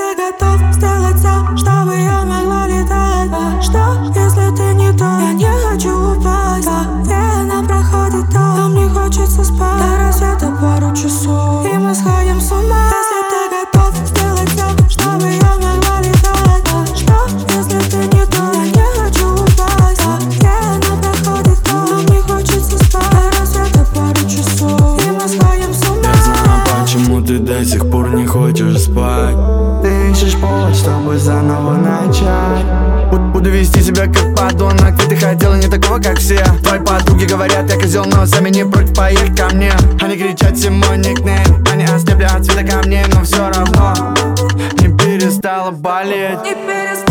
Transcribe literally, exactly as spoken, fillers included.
ты готов сделать все, чтобы я могла летать? А что, если ты не то? Я не хочу упасть. Время проходит, а мне хочется спать. До рассвета пару часов, и мы сходим с ума. Если ты готов сделать все, чтобы я могла летать? А что, если ты не то? Я не хочу упасть. Время проходит, а мне хочется спать. До рассвета пару часов, и мы сходим с ума. Я знаю, почему ты до сих пор не хочешь спать. Ты ищешь повод, чтобы заново начать. Буду вести себя как подонок, ведь ты хотела не такого, как все. Твои подруги говорят, я козел, но сами не против поехать ко мне. Они кричат все мой никнейм, они ослепли от цвета камней, но все равно не перестала болеть. Не перестала